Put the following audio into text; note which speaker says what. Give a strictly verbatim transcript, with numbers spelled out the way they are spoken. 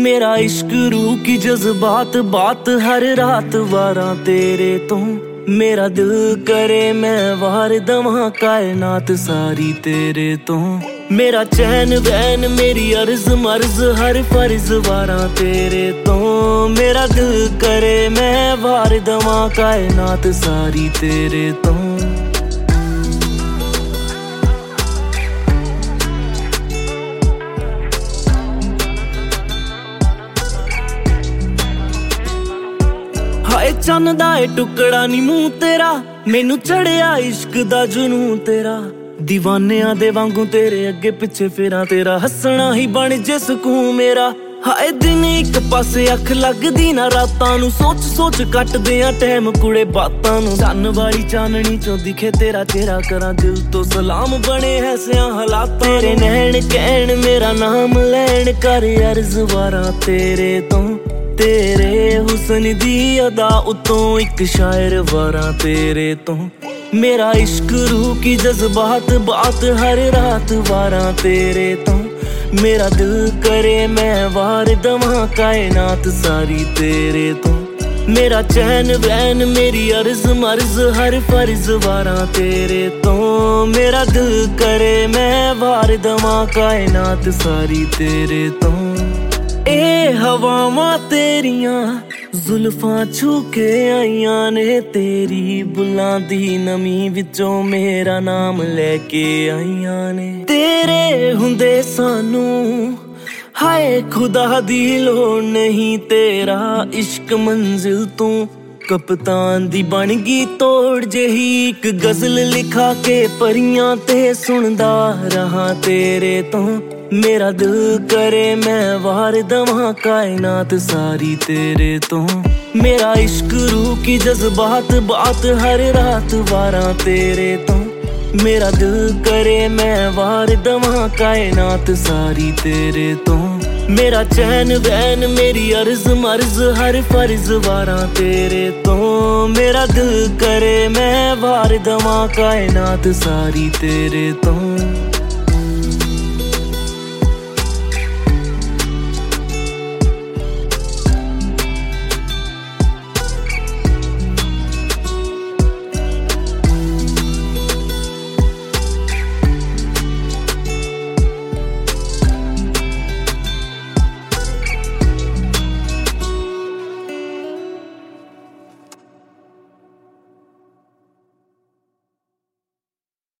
Speaker 1: मेरा इश्क रूह की जज्बात बात हर रात वारा तेरे तो। मेरा दिल करे मैं वार दवा कायनात सारी तेरे तो। मेरा चैन बैन मेरी अर्ज मर्ज हर फर्ज वारा तेरे तो। मेरा दिल करे मैं वार दवा कायनात सारी तेरे तो। हाय चन्न दा ए टुकड़ा नी मूंह तेरा, मैनू चढ़िया इश्क दा जुनून तेरा। दीवानियां दे वांगू तेरे अगे पिछे फिरा, तेरा हसना ही बन जे सुकून मेरा। हाय दिन एक पासे अख लगदी ना रातां नू, सोच सोच कटदे आ टैम कुड़े बातां नू। चन्न वाली चाननी चों दिखे तेरा चेहरा, करा दिल तो सलाम बने ऐसियां हालात। तेरे नैन कहण मेरा नाम लैण कर अर्ज वारा तेरे तो। तेरे हुस्न दी अदा उतों एक शायर वारा तेरे तो। मेरा इश्क रूह की जज्बात बात हर रात वारा तेरे तो। मेरा दिल करे मैं वार दवा कायनात सारी तेरे तो। मेरा चैन बैन मेरी अर्ज मर्ज हर फर्ज वारा तेरे तो। मेरा दिल करे मैं वार दवा कायनात सारी तेरे तो। ए हवावां तेरियां जुल्फां छू के आईयां ने, तेरी बुलां दी नमी विचों मेरा नाम लेके आईयां ने। तेरे हुंदे सानू हाय खुदा दी लोड़ नहीं, तेरा इश्क मंजिल तू कप्तान दी बन गई तोड़ जेही। एक गजल लिखा के परियां ते सुनदा रहा तेरे तो। मेरा दिल करे मैं वार दवा कायनात सारी तेरे तो। मेरा इश्क रूह की जज्बात बात हर रात वारा तेरे तो। मेरा दिल करे मैं वार दवा कायनात सारी तेरे तो। मेरा चैन बैन मेरी अर्ज मर्ज हर फर्ज वारा तेरे तो। मेरा दिल करे मैं वार दवा कायनात सारी तेरे तो।